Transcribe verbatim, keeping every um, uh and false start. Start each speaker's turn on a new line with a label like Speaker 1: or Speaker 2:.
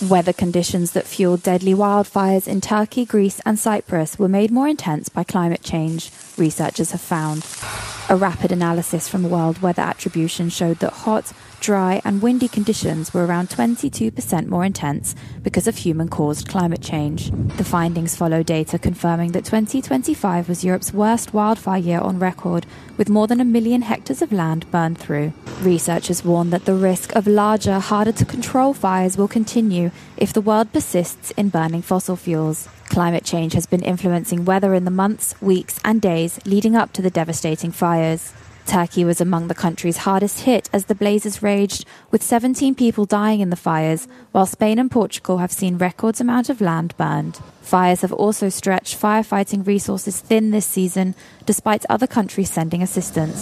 Speaker 1: Weather conditions that fueled deadly wildfires in Turkey, Greece and Cyprus were made more intense by climate change, researchers have found. A rapid analysis from World Weather Attribution showed that hot, dry and windy conditions were around twenty-two percent more intense because of human-caused climate change. The findings follow data confirming that twenty twenty-five was Europe's worst wildfire year on record, with more than a million hectares of land burned through. Researchers warn that the risk of larger, harder-to-control fires will continue if the world persists in burning fossil fuels. Climate change has been influencing weather in the months, weeks and days leading up to the devastating fires. Turkey was among the countries hardest hit as the blazes raged, with seventeen people dying in the fires, while Spain and Portugal have seen records amount of land burned. Fires have also stretched firefighting resources thin this season, despite other countries sending assistance.